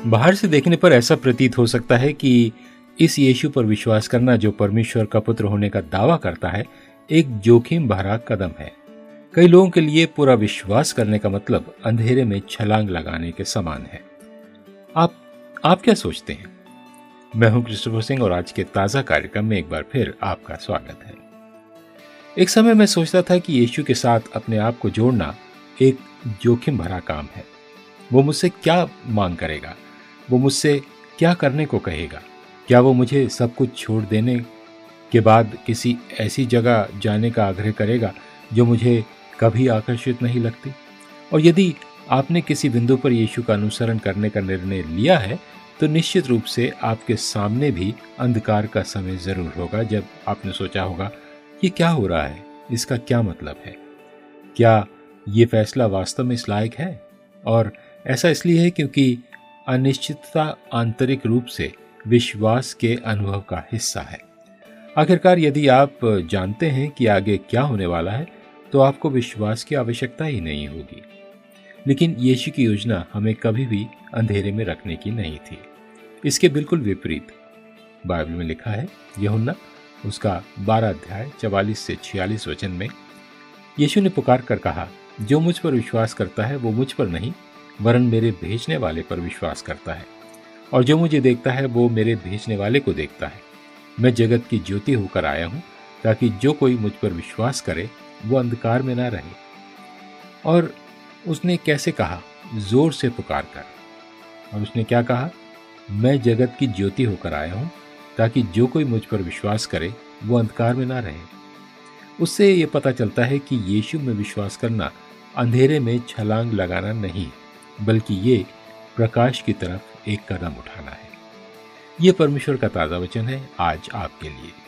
बाहर से देखने पर ऐसा प्रतीत हो सकता है कि इस यीशु पर विश्वास करना, जो परमेश्वर का पुत्र होने का दावा करता है, एक जोखिम भरा कदम है। कई लोगों के लिए पूरा विश्वास करने का मतलब अंधेरे में छलांग लगाने के समान है। आप क्या सोचते हैं? मैं हूं क्रिस्टोफर सिंह और आज के ताजा कार्यक्रम में एक बार फिर आपका स्वागत है। एक समय मैं सोचता था कि यीशु के साथ अपने आप को जोड़ना एक जोखिम भरा काम है। वो मुझसे क्या मांग करेगा? वो मुझसे क्या करने को कहेगा? क्या वो मुझे सब कुछ छोड़ देने के बाद किसी ऐसी जगह जाने का आग्रह करेगा जो मुझे कभी आकर्षित नहीं लगती? और यदि आपने किसी बिंदु पर यीशु का अनुसरण करने का निर्णय लिया है, तो निश्चित रूप से आपके सामने भी अंधकार का समय जरूर होगा, जब आपने सोचा होगा ये क्या हो रहा है, इसका क्या मतलब है, क्या ये फैसला वास्तव में इस लायक है? और ऐसा इसलिए है क्योंकि अनिश्चितता आंतरिक रूप से विश्वास के अनुभव का हिस्सा है। आखिरकार यदि आप जानते हैं कि आगे क्या होने वाला है, तो आपको विश्वास की आवश्यकता ही नहीं होगी। लेकिन यीशु की योजना हमें कभी भी अंधेरे में रखने की नहीं थी। इसके बिल्कुल विपरीत बाइबल में लिखा है, यूहन्ना उसका 12 अध्याय 44 से 46 वचन में यीशु ने पुकार कर कहा, जो मुझ पर विश्वास करता है वो मुझ पर नहीं वरन मेरे भेजने वाले पर विश्वास करता है, और जो मुझे देखता है वो मेरे भेजने वाले को देखता है। मैं जगत की ज्योति होकर आया हूं, ताकि जो कोई मुझ पर विश्वास करे वो अंधकार में ना रहे। और उसने कैसे कहा? जोर से पुकार कर। और उसने क्या कहा? मैं जगत की ज्योति होकर आया हूं, ताकि जो कोई मुझ पर विश्वास करे वो अंधकार में ना रहे। उससे ये पता चलता है कि यीशु में विश्वास करना अंधेरे में छलांग लगाना नहीं, बल्कि ये प्रकाश की तरफ एक कदम उठाना है। ये परमेश्वर का ताजा वचन है आज आपके लिए।